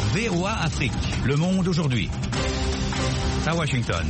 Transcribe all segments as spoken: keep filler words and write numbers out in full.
V O A Afrique, Le Monde aujourd'hui. À Washington.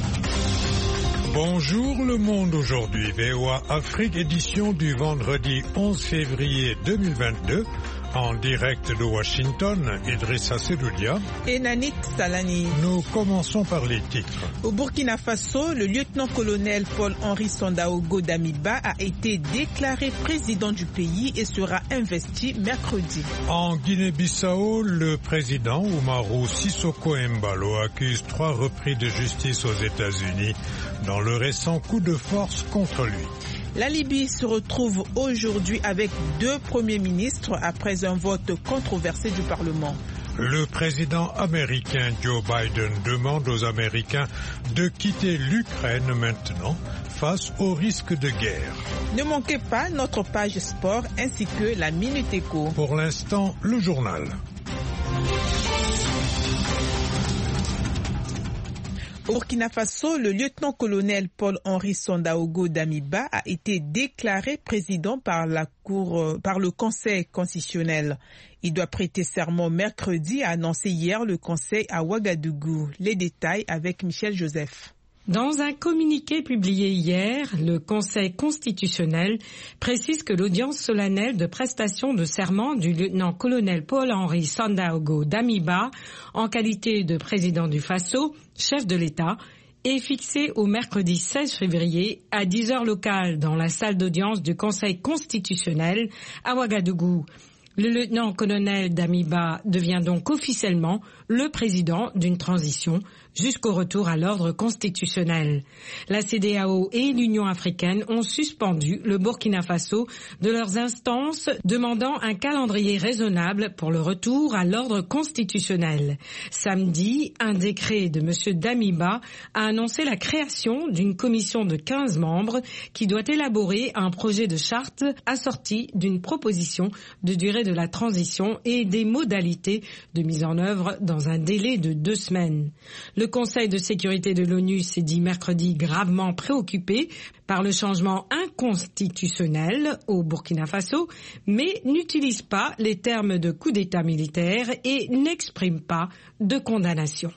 Bonjour Le Monde aujourd'hui, V O A Afrique, édition du vendredi onze février deux mille vingt-deux. En direct de Washington, Idrissa Sedoudia et Nanit Salani. Nous commençons par les titres. Au Burkina Faso, le lieutenant-colonel Paul-Henri Sandaogo Damiba a été déclaré président du pays et sera investi mercredi. En Guinée-Bissau, le président Umaru Sissoko Embalo accuse trois repris de justice aux États-Unis dans le récent coup de force contre lui. La Libye se retrouve aujourd'hui avec deux premiers ministres après un vote controversé du Parlement. Le président américain Joe Biden demande aux Américains de quitter l'Ukraine maintenant face au risque de guerre. Ne manquez pas notre page sport ainsi que la Minute Éco. Pour l'instant, le journal. Au Burkina Faso, le lieutenant-colonel Paul-Henri Sandaogo Damiba a été déclaré président par la Cour, par le Conseil constitutionnel. Il doit prêter serment mercredi, a annoncé hier le Conseil à Ouagadougou. Les détails avec Michel Joseph. Dans un communiqué publié hier, le Conseil constitutionnel précise que l'audience solennelle de prestation de serment du lieutenant-colonel Paul-Henri Sandaogo Damiba, en qualité de président du Faso, chef de l'État, est fixée au mercredi seize février à dix heures locales dans la salle d'audience du Conseil constitutionnel à Ouagadougou. Le lieutenant-colonel Damiba devient donc officiellement le président d'une transition jusqu'au retour à l'ordre constitutionnel. La C E D E A O et l'Union africaine ont suspendu le Burkina Faso de leurs instances demandant un calendrier raisonnable pour le retour à l'ordre constitutionnel. Samedi, un décret de M. Damiba a annoncé la création d'une commission de quinze membres qui doit élaborer un projet de charte assorti d'une proposition de durée de la transition et des modalités de mise en œuvre dans un délai de deux semaines. Le Conseil de sécurité de l'ONU s'est dit mercredi gravement préoccupé par le changement inconstitutionnel au Burkina Faso, mais n'utilise pas les termes de coup d'État militaire et n'exprime pas de condamnation.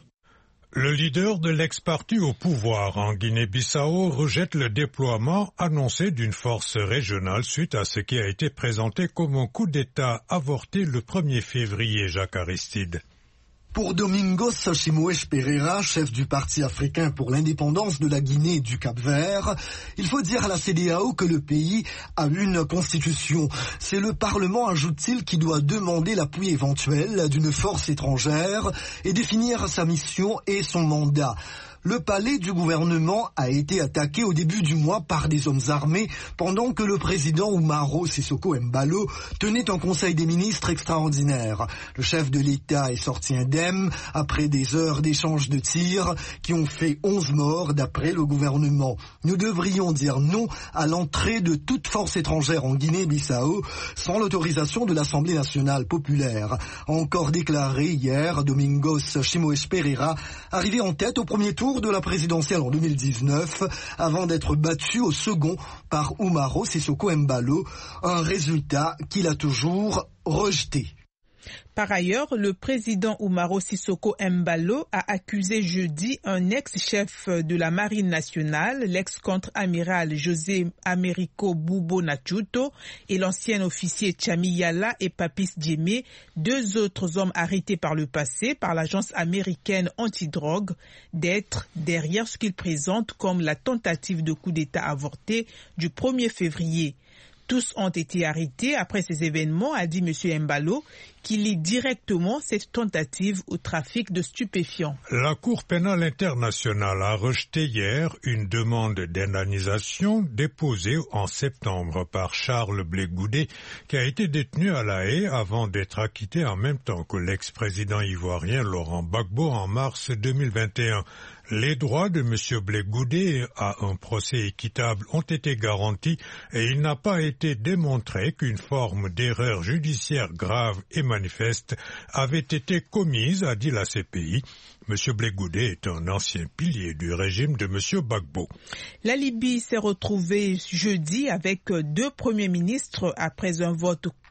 Le leader de l'ex-parti au pouvoir en Guinée-Bissau rejette le déploiement annoncé d'une force régionale suite à ce qui a été présenté comme un coup d'État avorté le premier février, Jacques Aristide. Pour Domingos Simoes Pereira, chef du Parti africain pour l'indépendance de la Guinée et du Cap-Vert, il faut dire à la C E D E A O que le pays a une constitution. C'est le Parlement, ajoute-t-il, qui doit demander l'appui éventuel d'une force étrangère et définir sa mission et son mandat. Le palais du gouvernement a été attaqué au début du mois par des hommes armés pendant que le président Umaru Sissoko Embalo tenait un conseil des ministres extraordinaire. Le chef de l'État est sorti indemne après des heures d'échanges de tirs qui ont fait onze morts d'après le gouvernement. Nous devrions dire non à l'entrée de toute force étrangère en Guinée-Bissau sans l'autorisation de l'Assemblée nationale populaire. A encore déclaré hier Domingos Simoes Pereira, arrivé en tête au premier tour de la présidentielle en deux mille dix-neuf avant d'être battu au second par Umaru Sissoko Embalo, un résultat qu'il a toujours rejeté. Par ailleurs, le président Umaru Sissoko Embalo a accusé jeudi un ex-chef de la Marine nationale, l'ex-contre-amiral José Américo Bubo Nachuto et l'ancien officier Tchami Yala et Papis Diémé, deux autres hommes arrêtés par le passé par l'agence américaine antidrogue, d'être derrière ce qu'ils présentent comme la tentative de coup d'État avorté du premier février. Tous ont été arrêtés après ces événements, a dit M. Embalo, qui lie directement cette tentative au trafic de stupéfiants. La Cour pénale internationale a rejeté hier une demande d'indemnisation déposée en septembre par Charles Blé Goudé, qui a été détenu à La Haye avant d'être acquitté en même temps que l'ex-président ivoirien Laurent Gbagbo en mars deux mille vingt et un. Les droits de M. Blé Goudé à un procès équitable ont été garantis et il n'a pas été démontré qu'une forme d'erreur judiciaire grave et manifeste avait été commise, a dit la C P I. M. Blé Goudé est un ancien pilier du régime de M. Gbagbo. La Libye s'est retrouvée jeudi avec deux premiers ministres après un vote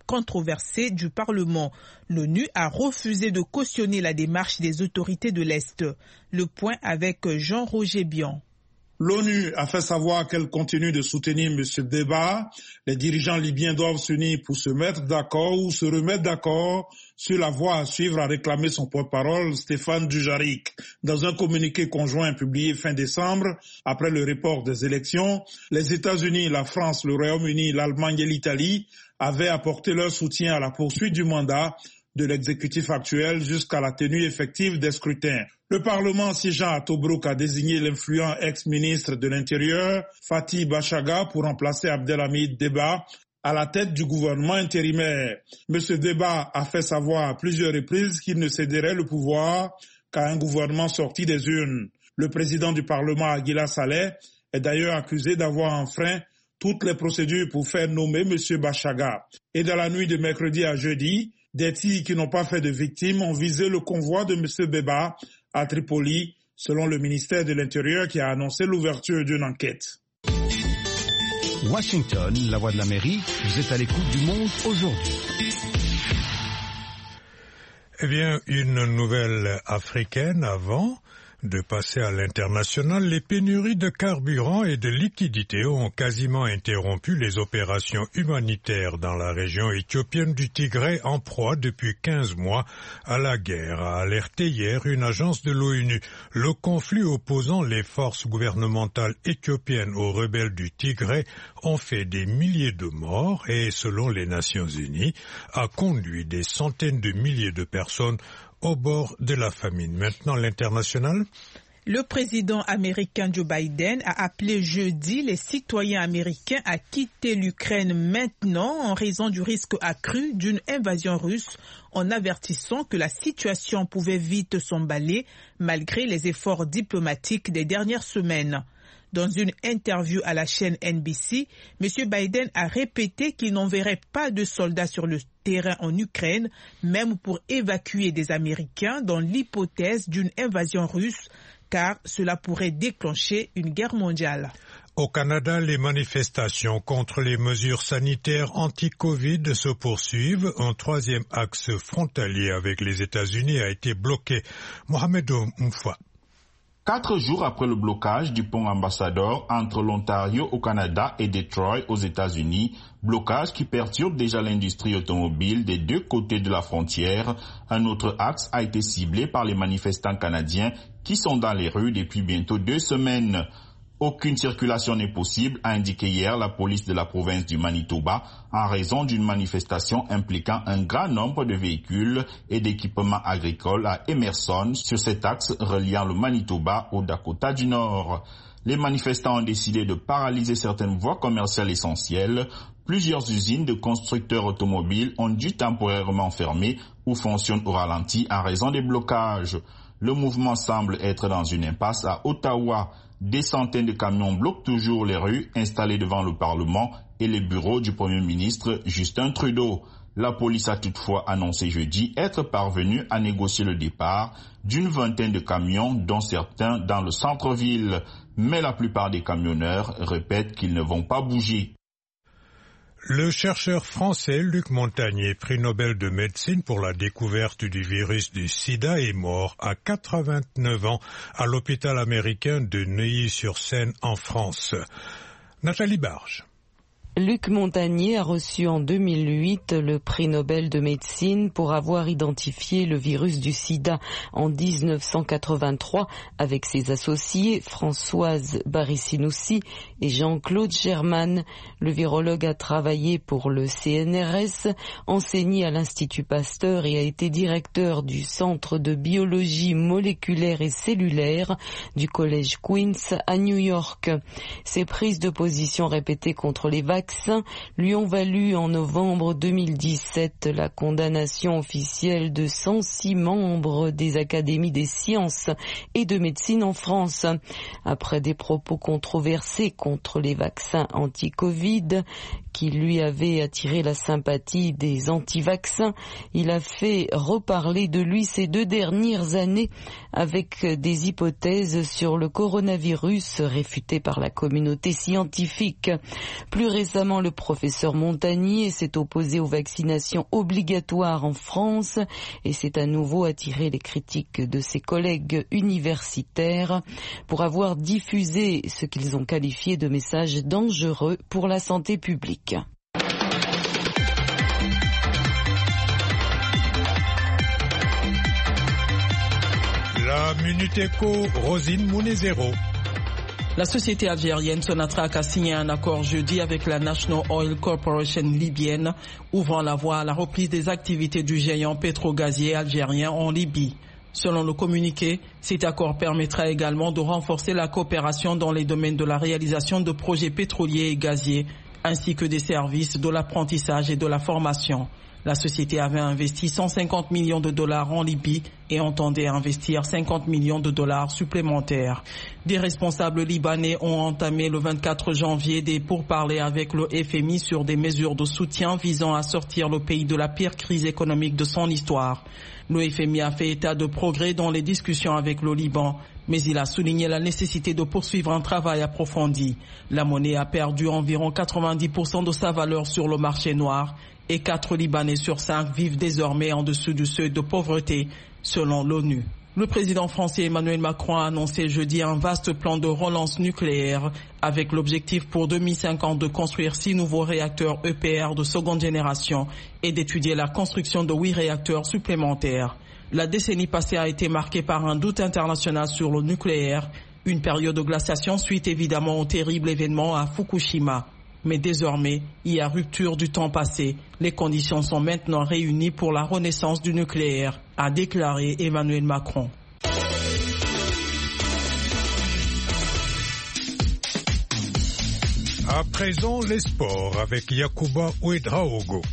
controversée du Parlement. L'ONU a refusé de cautionner la démarche des autorités de l'Est. Le point avec Jean-Roger Bian. L'ONU a fait savoir qu'elle continue de soutenir M. Deba. Les dirigeants libyens doivent s'unir pour se mettre d'accord ou se remettre d'accord sur la voie à suivre, a réclamé son porte-parole Stéphane Dujarric. Dans un communiqué conjoint publié fin décembre, après le report des élections, les États-Unis, la France, le Royaume-Uni, l'Allemagne et l'Italie avaient apporté leur soutien à la poursuite du mandat de l'exécutif actuel jusqu'à la tenue effective des scrutins. Le Parlement siégeant à Tobrouk a désigné l'influent ex-ministre de l'Intérieur, Fathi Bachaga, pour remplacer Abdelhamid Deba à la tête du gouvernement intérimaire. M. Deba a fait savoir à plusieurs reprises qu'il ne céderait le pouvoir qu'à un gouvernement sorti des urnes. Le président du Parlement, Aguila Saleh, est d'ailleurs accusé d'avoir enfreint toutes les procédures pour faire nommer M. Bachaga. Et dans la nuit de mercredi à jeudi, des tirs qui n'ont pas fait de victimes ont visé le convoi de M. Deba à Tripoli, selon le ministère de l'Intérieur qui a annoncé l'ouverture d'une enquête. Washington, la voix de l'Amérique, vous êtes à l'écoute du Monde aujourd'hui. Eh bien, une nouvelle africaine avant de passer à l'international. Les pénuries de carburant et de liquidités ont quasiment interrompu les opérations humanitaires dans la région éthiopienne du Tigré, en proie depuis quinze mois à la guerre, a alerté hier une agence de l'ONU. Le conflit opposant les forces gouvernementales éthiopiennes aux rebelles du Tigré ont fait des milliers de morts et, selon les Nations Unies, a conduit des centaines de milliers de personnes au bord de la famine. Maintenant, l'international. Le président américain Joe Biden a appelé jeudi les citoyens américains à quitter l'Ukraine maintenant en raison du risque accru d'une invasion russe, en avertissant que la situation pouvait vite s'emballer malgré les efforts diplomatiques des dernières semaines. Dans une interview à la chaîne N B C, M. Biden a répété qu'il n'enverrait pas de soldats sur le terrain en Ukraine, même pour évacuer des Américains dans l'hypothèse d'une invasion russe, car cela pourrait déclencher une guerre mondiale. Au Canada, les manifestations contre les mesures sanitaires anti-Covid se poursuivent. Un troisième axe frontalier avec les États-Unis a été bloqué. Mohamed Oumfa. Quatre jours après le blocage du pont Ambassador entre l'Ontario au Canada et Detroit aux États-Unis, blocage qui perturbe déjà l'industrie automobile des deux côtés de la frontière, un autre axe a été ciblé par les manifestants canadiens qui sont dans les rues depuis bientôt deux semaines. Aucune circulation n'est possible, a indiqué hier la police de la province du Manitoba en raison d'une manifestation impliquant un grand nombre de véhicules et d'équipements agricoles à Emerson sur cet axe reliant le Manitoba au Dakota du Nord. Les manifestants ont décidé de paralyser certaines voies commerciales essentielles. Plusieurs usines de constructeurs automobiles ont dû temporairement fermer ou fonctionnent au ralenti en raison des blocages. Le mouvement semble être dans une impasse à Ottawa. Des centaines de camions bloquent toujours les rues installées devant le Parlement et les bureaux du Premier ministre Justin Trudeau. La police a toutefois annoncé jeudi être parvenue à négocier le départ d'une vingtaine de camions, dont certains dans le centre-ville. Mais la plupart des camionneurs répètent qu'ils ne vont pas bouger. Le chercheur français Luc Montagnier, prix Nobel de médecine pour la découverte du virus du sida, est mort à quatre-vingt-neuf ans à l'hôpital américain de Neuilly-sur-Seine en France. Nathalie Barge. Luc Montagnier a reçu en deux mille huit le prix Nobel de médecine pour avoir identifié le virus du sida en dix-neuf cent quatre-vingt-trois avec ses associés Françoise Barissinoussi et Jean-Claude German. Le virologue a travaillé pour le C N R S, enseigné à l'Institut Pasteur et a été directeur du Centre de biologie moléculaire et cellulaire du Collège Queens à New York. Ses prises de position répétées contre les vaccins lui ont valu en novembre deux mille dix-sept la condamnation officielle de cent six membres des académies des sciences et de médecine en France. Après des propos controversés contre les vaccins anti-Covid qui lui avaient attiré la sympathie des anti-vaccins, il a fait reparler de lui ces deux dernières années avec des hypothèses sur le coronavirus réfutées par la communauté scientifique. Plus récemment, récemment le professeur Montagnier s'est opposé aux vaccinations obligatoires en France et s'est à nouveau attiré les critiques de ses collègues universitaires pour avoir diffusé ce qu'ils ont qualifié de messages dangereux pour la santé publique. La Minute Éco, Rosine Mounezero. La société algérienne Sonatrach a signé un accord jeudi avec la National Oil Corporation libyenne, ouvrant la voie à la reprise des activités du géant pétrogazier algérien en Libye. Selon le communiqué, cet accord permettra également de renforcer la coopération dans les domaines de la réalisation de projets pétroliers et gaziers, ainsi que des services de l'apprentissage et de la formation. La société avait investi cent cinquante millions de dollars en Libye et entendait investir cinquante millions de dollars supplémentaires. Des responsables libanais ont entamé le vingt-quatre janvier des pourparlers avec le F M I sur des mesures de soutien visant à sortir le pays de la pire crise économique de son histoire. Le F M I a fait état de progrès dans les discussions avec le Liban, mais il a souligné la nécessité de poursuivre un travail approfondi. La monnaie a perdu environ quatre-vingt-dix pour cent de sa valeur sur le marché noir et quatre Libanais sur cinq vivent désormais en dessous du seuil de pauvreté, selon l'ONU. Le président français Emmanuel Macron a annoncé jeudi un vaste plan de relance nucléaire avec l'objectif pour deux mille cinquante de construire six nouveaux réacteurs E P R de seconde génération et d'étudier la construction de huit réacteurs supplémentaires. La décennie passée a été marquée par un doute international sur le nucléaire, une période de glaciation suite évidemment au terrible événement à Fukushima. Mais désormais, il y a rupture du temps passé. Les conditions sont maintenant réunies pour la renaissance du nucléaire, a déclaré Emmanuel Macron. À présent, les sports avec Yacouba Ouedraogo.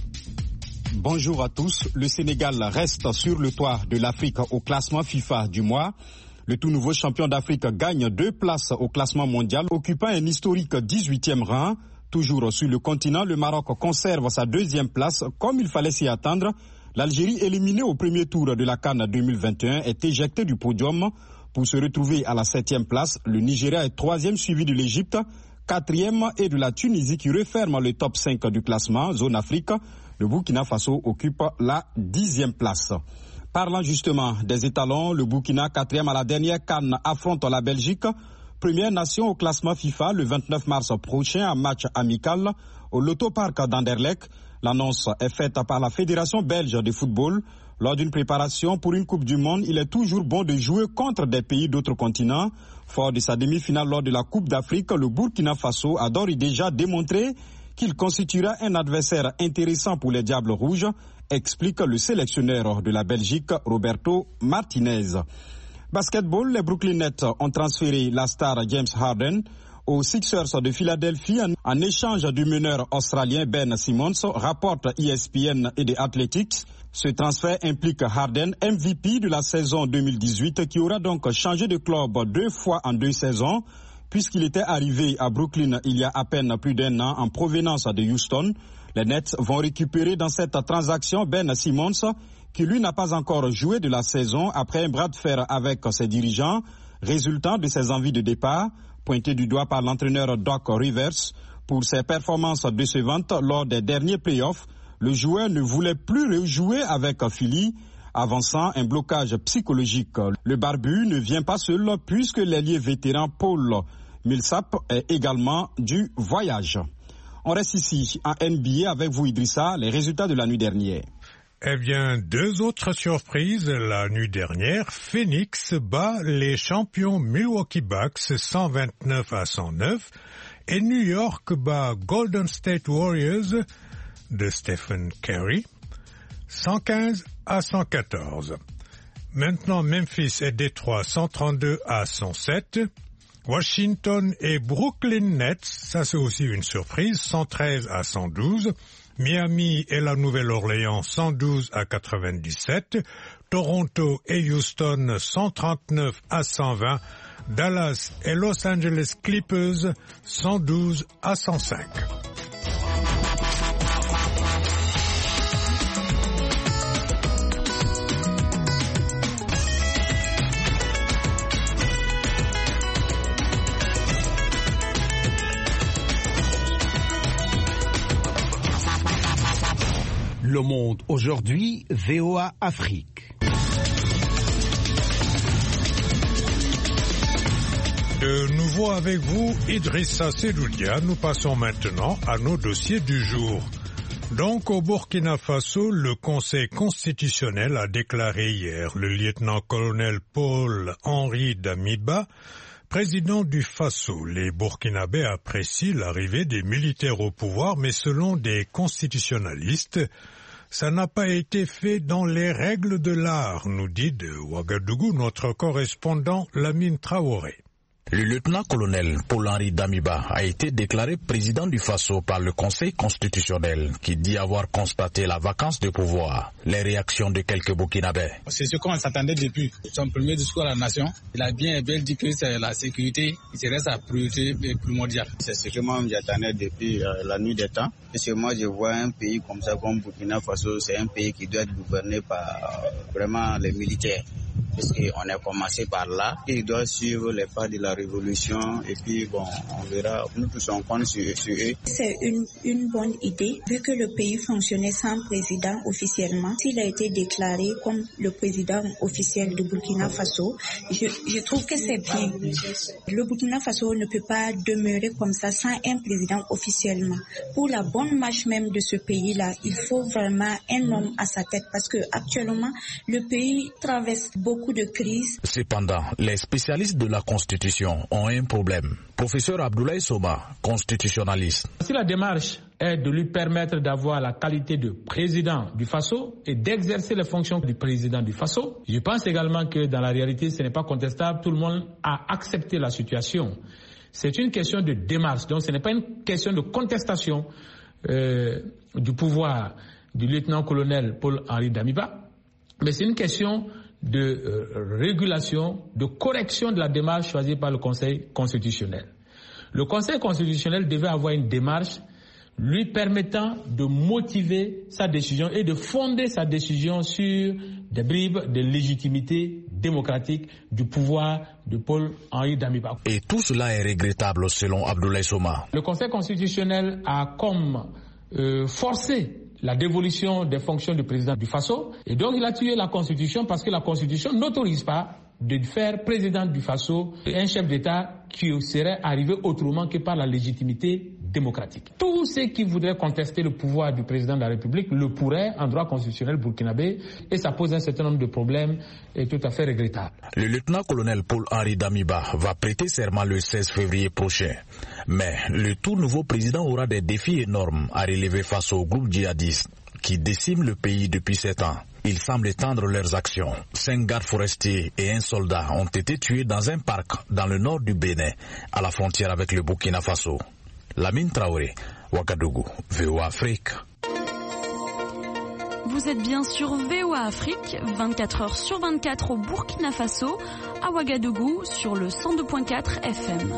Bonjour à tous. Le Sénégal reste sur le toit de l'Afrique au classement FIFA du mois. Le tout nouveau champion d'Afrique gagne deux places au classement mondial, occupant un historique dix-huitième rang. Toujours sur le continent, le Maroc conserve sa deuxième place. Comme il fallait s'y attendre, l'Algérie, éliminée au premier tour de la CAN deux mille vingt et un, est éjectée du podium pour se retrouver à la septième place. Le Nigeria est troisième, suivi de l'Égypte, quatrième et de la Tunisie qui referme le top cinq du classement. Zone Afrique, le Burkina Faso occupe la dixième place. Parlant justement des étalons, le Burkina, quatrième à la dernière CAN, affronte la Belgique. Première nation au classement FIFA le vingt-neuf mars prochain, un match amical au Lotto Park d'Anderlecht. L'annonce est faite par la Fédération belge de football. Lors d'une préparation pour une Coupe du Monde, il est toujours bon de jouer contre des pays d'autres continents. Fort de sa demi-finale lors de la Coupe d'Afrique, le Burkina Faso a d'ores et déjà démontré qu'il constituera un adversaire intéressant pour les Diables Rouges, explique le sélectionneur de la Belgique, Roberto Martinez. Basketball, les Brooklyn Nets ont transféré la star James Harden aux Sixers de Philadelphie en échange du meneur australien Ben Simmons, rapporte E S P N et The Athletics. Ce transfert implique Harden, M V P de la saison deux mille dix-huit, qui aura donc changé de club deux fois en deux saisons, puisqu'il était arrivé à Brooklyn il y a à peine plus d'un an en provenance de Houston. Les Nets vont récupérer dans cette transaction Ben Simmons, qui lui n'a pas encore joué de la saison après un bras de fer avec ses dirigeants, résultant de ses envies de départ, pointé du doigt par l'entraîneur Doc Rivers. Pour ses performances décevantes lors des derniers playoffs, le joueur ne voulait plus rejouer avec Philly, avançant un blocage psychologique. Le barbu ne vient pas seul puisque l'ailier vétéran Paul Millsap est également du voyage. On reste ici en N B A avec vous Idrissa, les résultats de la nuit dernière. Eh bien, deux autres surprises la nuit dernière. Phoenix bat les champions Milwaukee Bucks cent vingt-neuf à cent neuf et New York bat Golden State Warriors de Stephen Curry cent quinze à cent quatorze. Maintenant, Memphis et Détroit cent trente-deux à cent sept. Washington et Brooklyn Nets, ça c'est aussi une surprise, cent treize à cent douze. Miami et la Nouvelle-Orléans cent douze à quatre-vingt-dix-sept, Toronto et Houston cent trente-neuf à cent vingt, Dallas et Los Angeles Clippers cent douze à cent cinq. Le Monde aujourd'hui, V O A Afrique. De nouveau avec vous, Idrissa Sedoudia. Nous passons maintenant à nos dossiers du jour. Donc, au Burkina Faso, le Conseil constitutionnel a déclaré hier le lieutenant-colonel Paul-Henri Damiba président du Faso. Les Burkinabés apprécient l'arrivée des militaires au pouvoir, mais selon des constitutionnalistes, ça n'a pas été fait dans les règles de l'art, nous dit de Ouagadougou notre correspondant Lamine Traoré. Le lieutenant-colonel Paul-Henri Damiba a été déclaré président du Faso par le Conseil constitutionnel qui dit avoir constaté la vacance de pouvoir. Les réactions de quelques Burkinabés. C'est ce qu'on s'attendait depuis son premier discours à la nation. Il a bien et bien dit que c'est la sécurité qui serait sa priorité primordiale. C'est ce que moi j'attendais depuis euh, la nuit des temps. Parce que moi je vois un pays comme ça, comme Burkina Faso, c'est un pays qui doit être gouverné par euh, vraiment les militaires. Parce qu'on a commencé par là, il doit suivre les pas de la révolution et puis bon, on verra, nous tous on compte sur, sur eux. C'est une, une bonne idée, vu que le pays fonctionnait sans président officiellement. S'il a été déclaré comme le président officiel de Burkina Faso, je, je trouve que c'est bien. Le Burkina Faso ne peut pas demeurer comme ça sans un président officiellement. Pour la bonne marche même de ce pays-là, il faut vraiment un homme à sa tête parce que actuellement, le pays traverse beaucoup de crises. Cependant, les spécialistes de la Constitution ont un problème. Professeur Abdoulaye Soba, constitutionnaliste. Si la démarche est de lui permettre d'avoir la qualité de président du Faso et d'exercer les fonctions du président du Faso, je pense également que dans la réalité, ce n'est pas contestable. Tout le monde a accepté la situation. C'est une question de démarche, donc ce n'est pas une question de contestation euh, du pouvoir du lieutenant-colonel Paul-Henri Damiba, mais c'est une question de euh, régulation, de correction de la démarche choisie par le Conseil constitutionnel. Le Conseil constitutionnel devait avoir une démarche lui permettant de motiver sa décision et de fonder sa décision sur des bribes de légitimité démocratique du pouvoir de Paul-Henri Damiba. Et tout cela est regrettable selon Abdoulaye Soma. Le Conseil constitutionnel a comme euh, forcé la dévolution des fonctions du président du Faso. Et donc il a tué la Constitution parce que la Constitution n'autorise pas de faire président du Faso un chef d'État qui serait arrivé autrement que par la légitimité démocratique. Tous ceux qui voudraient contester le pouvoir du président de la République le pourraient en droit constitutionnel burkinabé et ça pose un certain nombre de problèmes et tout à fait regrettables. Le lieutenant-colonel Paul-Henri Damiba va prêter serment le seize février prochain. Mais le tout nouveau président aura des défis énormes à relever face au groupe djihadiste qui décime le pays depuis sept ans. Ils semblent étendre leurs actions. Cinq gardes forestiers et un soldat ont été tués dans un parc dans le nord du Bénin, à la frontière avec le Burkina Faso. Lamine Traoré, Ouagadougou, V O A Afrique. Vous êtes bien sur V O A Afrique, vingt-quatre heures sur vingt-quatre au Burkina Faso, à Ouagadougou sur le cent deux virgule quatre F M.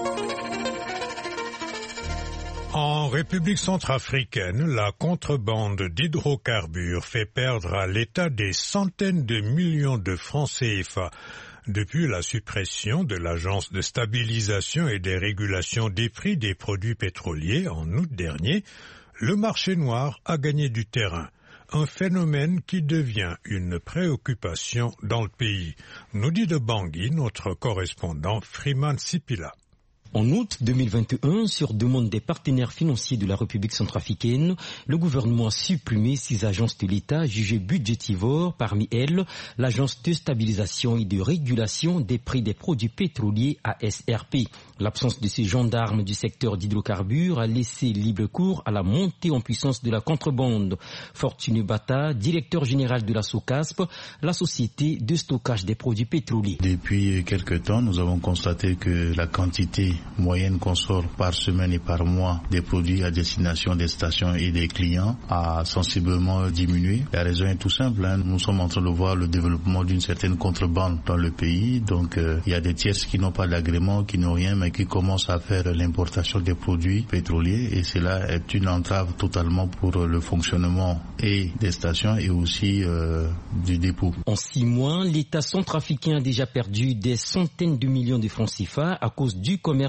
En République centrafricaine, la contrebande d'hydrocarbures fait perdre à l'État des centaines de millions de francs C F A. Depuis la suppression de l'Agence de stabilisation et des régulations des prix des produits pétroliers en août dernier, le marché noir a gagné du terrain. Un phénomène qui devient une préoccupation dans le pays, nous dit de Bangui notre correspondant Freeman Sipila. En août deux mille vingt et un, sur demande des partenaires financiers de la République centrafricaine, le gouvernement a supprimé six agences de l'État jugées budgétivores, parmi elles l'Agence de stabilisation et de régulation des prix des produits pétroliers A S R P. L'absence de ces gendarmes du secteur d'hydrocarbures a laissé libre cours à la montée en puissance de la contrebande. Fortuné Bata, directeur général de la SOCASP, la société de stockage des produits pétroliers. Depuis quelque temps, nous avons constaté que la quantité moyenne qu'on sort par semaine et par mois des produits à destination des stations et des clients a sensiblement diminué. La raison est tout simple, hein. Nous sommes en train de voir le développement d'une certaine contrebande dans le pays. Donc euh, il y a des tiers qui n'ont pas d'agrément, qui n'ont rien, mais qui commencent à faire l'importation des produits pétroliers, et cela est une entrave totalement pour le fonctionnement et des stations et aussi euh, du dépôt. En six mois, l'État centrafricain a déjà perdu des centaines de millions de francs C F A à cause du commerce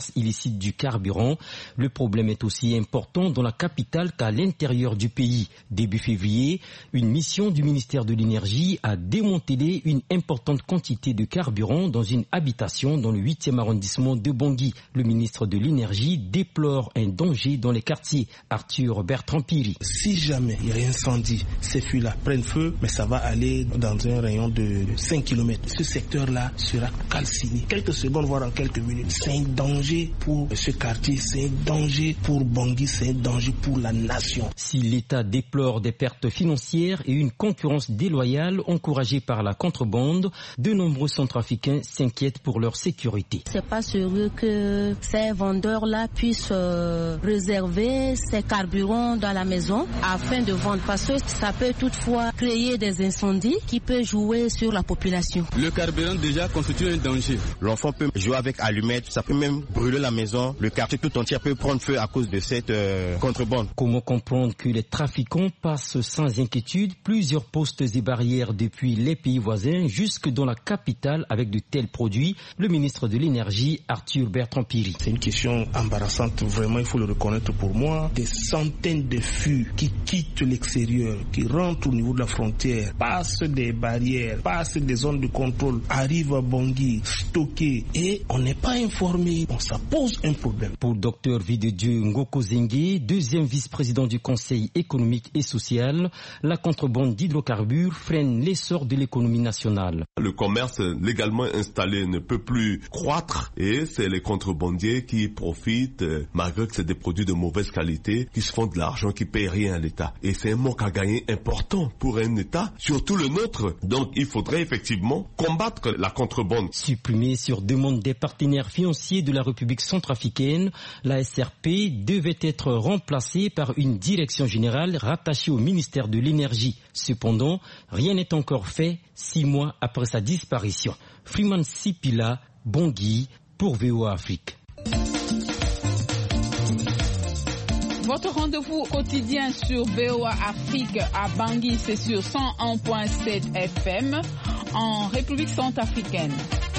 commerce illicite du carburant. Le problème est aussi important dans la capitale qu'à l'intérieur du pays. Début février, une mission du ministère de l'Énergie a démantelé une importante quantité de carburant dans une habitation dans le huitième arrondissement de Bangui. Le ministre de l'Énergie déplore un danger dans les quartiers. Arthur Bertrand Piri. Si jamais il y a un incendie, ces fûts-là prennent feu, mais ça va aller dans un rayon de cinq kilomètres. Ce secteur-là sera calciné. Quelques secondes, voire en quelques minutes. C'est un danger pour ce quartier, c'est un danger pour Bangui, c'est un danger pour la nation. Si l'État déplore des pertes financières et une concurrence déloyale encouragée par la contrebande, de nombreux centrafricains s'inquiètent pour leur sécurité. C'est pas sérieux que ces vendeurs-là puissent euh, réserver ces carburants dans la maison afin de vendre, parce que ça peut toutefois créer des incendies qui peuvent jouer sur la population. Le carburant déjà constitue un danger. L'enfant peut jouer avec allumettes, ça peut même brûler la maison. Le quartier tout entier peut prendre feu à cause de cette euh, contrebande. Comment comprendre que les trafiquants passent sans inquiétude plusieurs postes et barrières depuis les pays voisins jusque dans la capitale avec de tels produits? Le ministre de l'Énergie, Arthur Bertrand Piri. C'est une question embarrassante, vraiment, il faut le reconnaître pour moi. Des centaines de fûts qui quittent l'extérieur, qui rentrent au niveau de la frontière, passent des barrières, passent des zones de contrôle, arrivent à Bangui, stockés, et on n'est pas informé. Bon, ça pose un problème. Pour Dr Videdieu Ngoko Zengue, deuxième vice-président du Conseil économique et social, la contrebande d'hydrocarbures freine l'essor de l'économie nationale. Le commerce légalement installé ne peut plus croître et c'est les contrebandiers qui profitent, malgré que c'est des produits de mauvaise qualité, qui se font de l'argent, qui payent rien à l'État. Et c'est un manque à gagner important pour un État, surtout le nôtre. Donc il faudrait effectivement combattre la contrebande. Supprimée sur demande des partenaires financiers de la République centrafricaine, la S R P devait être remplacée par une direction générale rattachée au ministère de l'Énergie. Cependant, rien n'est encore fait six mois après sa disparition. Freeman Sipila, Bangui, pour V O A Afrique. Votre rendez-vous quotidien sur V O A Afrique à Bangui, c'est sur cent un virgule sept F M en République centrafricaine.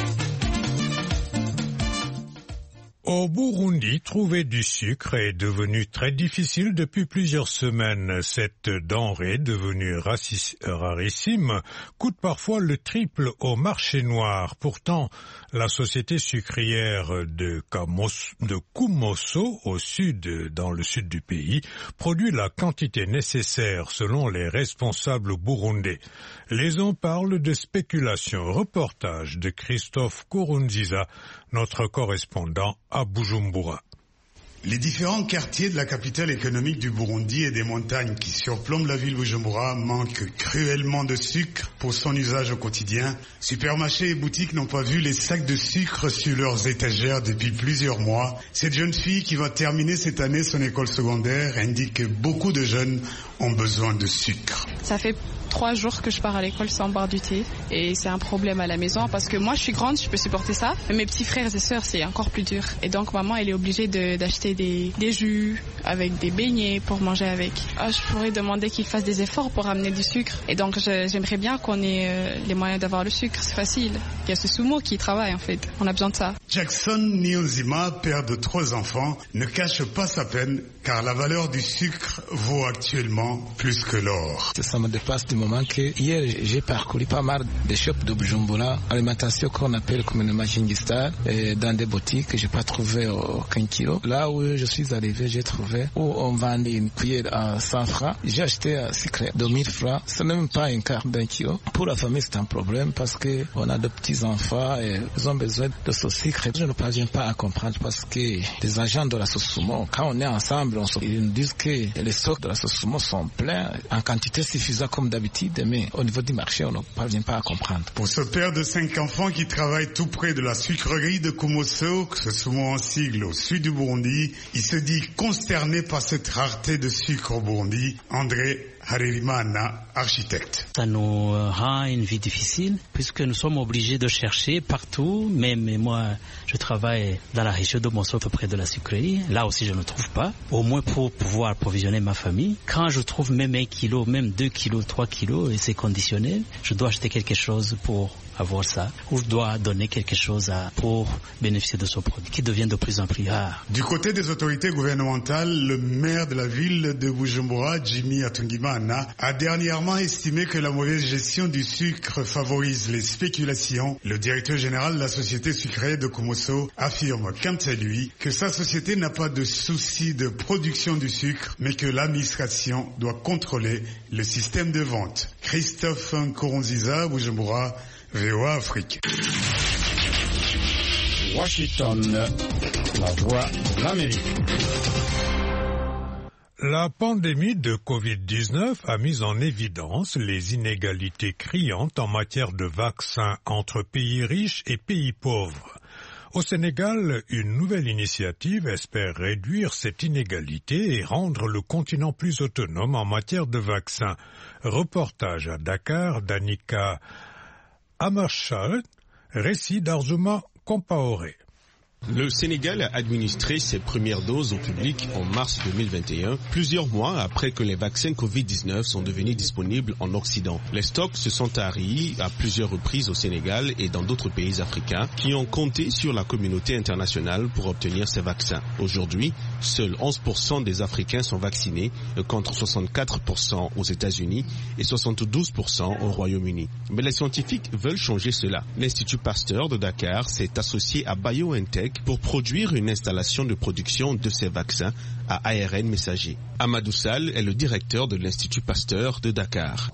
Au Burundi, trouver du sucre est devenu très difficile depuis plusieurs semaines. Cette denrée, devenue rarissime, coûte parfois le triple au marché noir. Pourtant, la société sucrière de, Kamos, de Kumoso, au sud, dans le sud du pays, produit la quantité nécessaire selon les responsables burundais. Les uns parlent de spéculation. Reportage de Christophe Kurunziza, notre correspondant à Bujumbura. Les différents quartiers de la capitale économique du Burundi et des montagnes qui surplombent la ville Bujumbura manquent cruellement de sucre pour son usage au quotidien. Supermarchés et boutiques n'ont pas vu les sacs de sucre sur leurs étagères depuis plusieurs mois. Cette jeune fille qui va terminer cette année son école secondaire indique que beaucoup de jeunes ont besoin de sucre. Ça fait trois jours que je pars à l'école sans boire du thé et c'est un problème à la maison parce que moi je suis grande, je peux supporter ça, mais mes petits frères et sœurs c'est encore plus dur. Et donc maman elle est obligée de, d'acheter des, des jus avec des beignets pour manger avec. Ah, je pourrais demander qu'ils fassent des efforts pour amener du sucre et donc je, j'aimerais bien qu'on ait euh, les moyens d'avoir le sucre, c'est facile. Il y a ce Sumo qui travaille en fait, on a besoin de ça. Jackson Nionzima, père de trois enfants, ne cache pas sa peine car la valeur du sucre vaut actuellement plus que l'or. Ça me dépasse du moment que hier j'ai parcouru pas mal de shops de Bujumbura, alimentation qu'on appelle communément Jingistar, dans des boutiques, j'ai pas trouvé aucun kilo. Là où je suis arrivé, j'ai trouvé où on vendait une cuillère à cent francs, j'ai acheté un sucre de mille francs, ce n'est même pas un quart d'un kilo. Pour la famille c'est un problème parce que on a de petits enfants et ils ont besoin de ce sucre. Je ne parviens pas à comprendre parce que les agents de la Sosumo, quand on est ensemble, on se... ils nous disent que les stocks de la Sosumo sont pleins en quantité suffisante comme d'habitude, mais au niveau du marché, on ne parvient pas à comprendre. Pour ce père de cinq enfants qui travaille tout près de la sucrerie de Kumoso, que ce soit en sigle au sud du Burundi, il se dit consterné par cette rareté de sucre au Burundi. André Harerimana, architecte. Ça nous rend une vie difficile puisque nous sommes obligés de chercher partout. Même moi, je travaille dans la région de Monceau, près de la sucrerie. Là aussi, je ne trouve pas. Au moins pour pouvoir approvisionner ma famille. Quand je trouve même un kilo, même deux kilos, trois kilos, et c'est conditionnel, je dois acheter quelque chose pour avoir ça, ou je dois donner quelque chose à, pour bénéficier de ce produit qui devient de plus en plus rare. Du côté des autorités gouvernementales, le maire de la ville de Bujumbura, Jimmy Atungimana, a dernièrement estimé que la mauvaise gestion du sucre favorise les spéculations. Le directeur général de la société sucrière de Kumoso affirme quant à lui que sa société n'a pas de souci de production du sucre, mais que l'administration doit contrôler le système de vente. Christophe Nkurunziza, Bujumbura, V O A Afrique. Washington, la voix de l'Amérique. La pandémie de covid dix-neuf a mis en évidence les inégalités criantes en matière de vaccins entre pays riches et pays pauvres. Au Sénégal, une nouvelle initiative espère réduire cette inégalité et rendre le continent plus autonome en matière de vaccins. Reportage à Dakar d'Annika Amarshad, récit d'Arzouma Compaoré. Le Sénégal a administré ses premières doses au public en mars deux mille vingt et un, plusieurs mois après que les vaccins covid dix-neuf sont devenus disponibles en Occident. Les stocks se sont taris à plusieurs reprises au Sénégal et dans d'autres pays africains qui ont compté sur la communauté internationale pour obtenir ces vaccins. Aujourd'hui, seuls onze pour cent des Africains sont vaccinés contre soixante-quatre pour cent aux États-Unis et soixante-douze pour cent au Royaume-Uni. Mais les scientifiques veulent changer cela. L'Institut Pasteur de Dakar s'est associé à BioNTech pour produire une installation de production de ces vaccins à A R N messager. Amadou Sall est le directeur de l'Institut Pasteur de Dakar.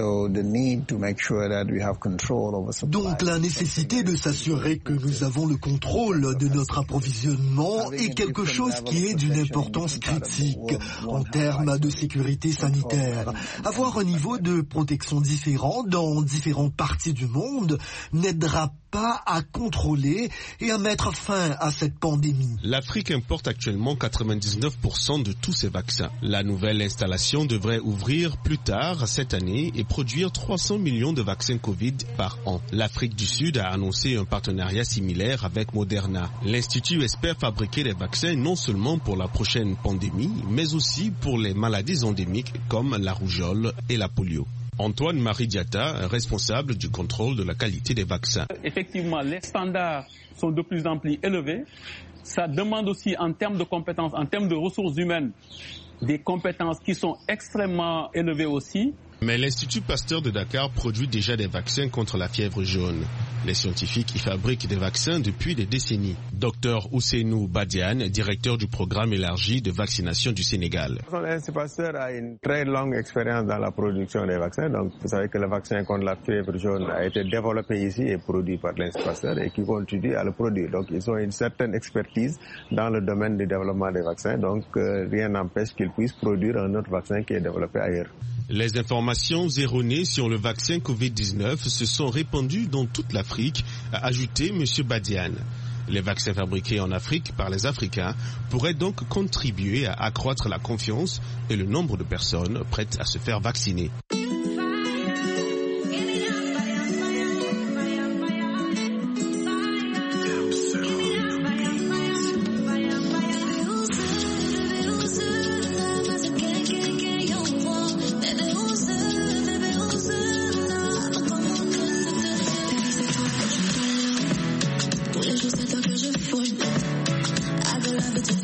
Donc la nécessité de s'assurer que nous avons le contrôle de notre approvisionnement est quelque chose qui est d'une importance critique en termes de sécurité sanitaire. Avoir un niveau de protection différent dans différentes parties du monde n'aidera pas à contrôler et à mettre fin à cette pandémie. L'Afrique importe actuellement quatre-vingt-dix-neuf pour cent de tous ces vaccins. La nouvelle installation devrait ouvrir plus tard cette année et produire trois cents millions de vaccins Covid par an. L'Afrique du Sud a annoncé un partenariat similaire avec Moderna. L'Institut espère fabriquer des vaccins non seulement pour la prochaine pandémie, mais aussi pour les maladies endémiques comme la rougeole et la polio. Antoine-Marie Diatta, responsable du contrôle de la qualité des vaccins. Effectivement, les standards sont de plus en plus élevés. Ça demande aussi en termes de compétences, en termes de ressources humaines, des compétences qui sont extrêmement élevées aussi. Mais l'Institut Pasteur de Dakar produit déjà des vaccins contre la fièvre jaune. Les scientifiques y fabriquent des vaccins depuis des décennies. Docteur Ousseinou Badiane, directeur du programme élargi de vaccination du Sénégal. L'Institut Pasteur a une très longue expérience dans la production des vaccins. Donc, vous savez que le vaccin contre la fièvre jaune a été développé ici et produit par l'Institut Pasteur et qui continue à le produire. Donc, ils ont une certaine expertise dans le domaine du développement des vaccins. Donc, euh, rien n'empêche qu'ils puissent produire un autre vaccin qui est développé ailleurs. Les informations erronées sur le vaccin covid dix-neuf se sont répandues dans toute l'Afrique, a ajouté M. Badiane. Les vaccins fabriqués en Afrique par les Africains pourraient donc contribuer à accroître la confiance et le nombre de personnes prêtes à se faire vacciner.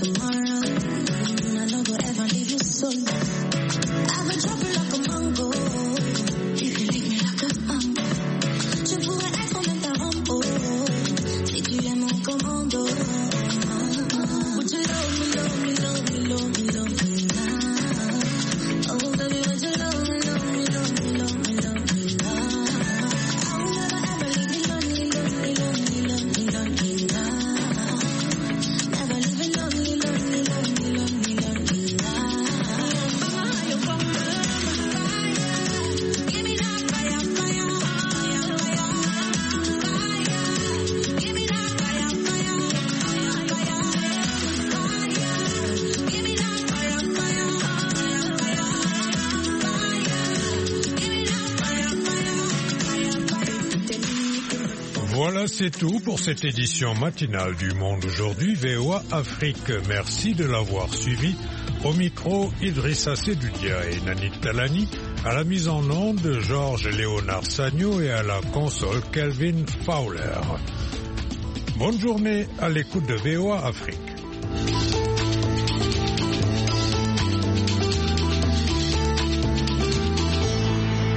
I've been dropping like a mango. Voilà, c'est tout pour cette édition matinale du Monde aujourd'hui, V O A Afrique. Merci de l'avoir suivi. Au micro, Idrissa Sedoudia et Nanit Talani. À la mise en onde, Georges Léonard Sagno et à la console, Kelvin Fowler. Bonne journée à l'écoute de V O A Afrique.